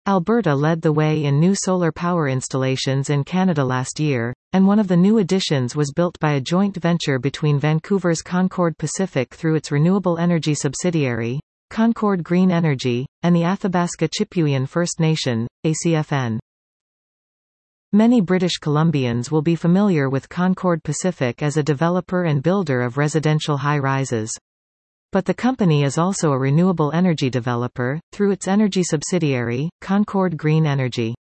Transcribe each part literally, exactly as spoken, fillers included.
Alberta led the way in new solar power installations in Canada last year, and one of the new additions was built by a joint venture between Vancouver's Concord Pacific through its renewable energy subsidiary, Concord Green Energy, and the Athabasca Chipewyan First Nation, A C F N. Many British Columbians will be familiar with Concord Pacific as a developer and builder of residential high-rises. But the company is also a renewable energy developer, through its energy subsidiary, Concord Green Energy.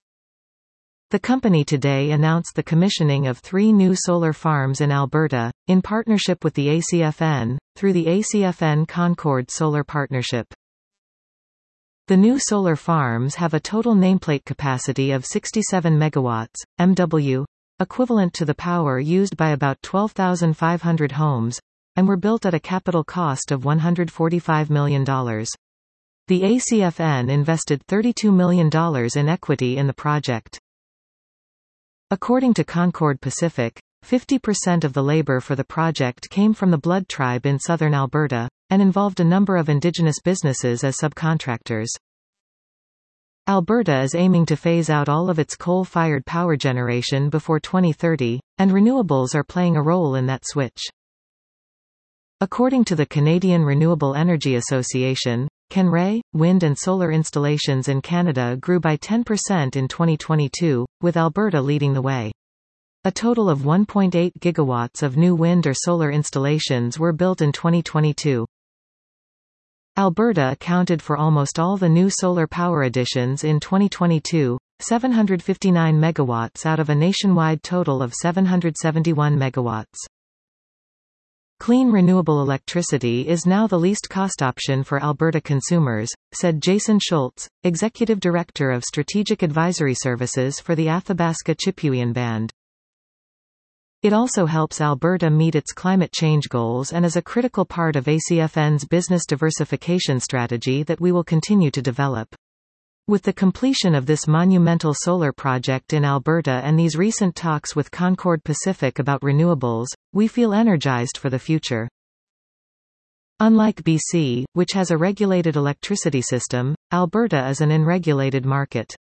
The company today announced the commissioning of three new solar farms in Alberta, in partnership with the A C F N, through the A C F N Concord Solar Partnership. The new solar farms have a total nameplate capacity of sixty-seven megawatts, M W, equivalent to the power used by about twelve thousand five hundred homes, and were built at a capital cost of one hundred forty-five million dollars. The A C F N invested thirty-two million dollars in equity in the project. According to Concord Pacific, fifty percent of the labor for the project came from the Blood Tribe in southern Alberta, and involved a number of Indigenous businesses as subcontractors. Alberta is aiming to phase out all of its coal-fired power generation before twenty thirty, and renewables are playing a role in that switch. According to the Canadian Renewable Energy Association, C N R E, wind and solar installations in Canada grew by ten percent in twenty twenty-two, with Alberta leading the way. A total of one point eight gigawatts of new wind or solar installations were built in twenty twenty-two. Alberta accounted for almost all the new solar power additions in twenty twenty-two, seven hundred fifty-nine megawatts out of a nationwide total of seven hundred seventy-one megawatts. Clean renewable electricity is now the least cost option for Alberta consumers, said Jason Schultz, Executive Director of Strategic Advisory Services for the Athabasca Chipewyan Band. It also helps Alberta meet its climate change goals and is a critical part of A C F N's business diversification strategy that we will continue to develop. With the completion of this monumental solar project in Alberta and these recent talks with Concord Pacific about renewables, we feel energized for the future. Unlike B C, which has a regulated electricity system, Alberta is an unregulated market.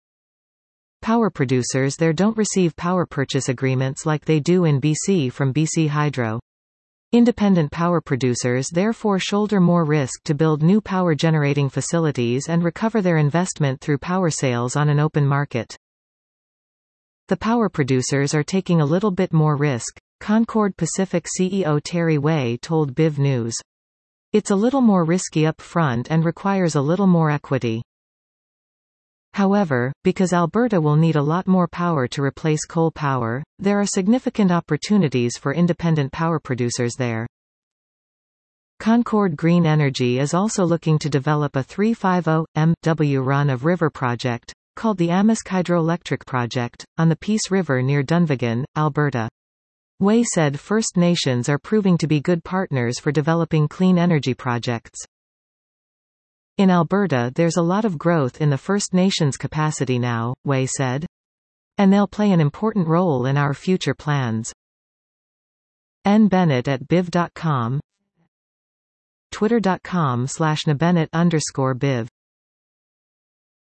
Power producers there don't receive power purchase agreements like they do in B C from B C Hydro. Independent power producers therefore shoulder more risk to build new power generating facilities and recover their investment through power sales on an open market. The power producers are taking a little bit more risk, Concord Pacific C E O Terry Way told B I V News. It's a little more risky up front and requires a little more equity. However, because Alberta will need a lot more power to replace coal power, there are significant opportunities for independent power producers there. Concord Green Energy is also looking to develop a three hundred fifty megawatt run-of-river project, called the Amisk Hydroelectric Project, on the Peace River near Dunvegan, Alberta. Way said First Nations are proving to be good partners for developing clean energy projects. In Alberta there's a lot of growth in the First Nations capacity now, Way said. And they'll play an important role in our future plans. N Bennett at biv dot com, twitter dot com slash nbennett underscore biv.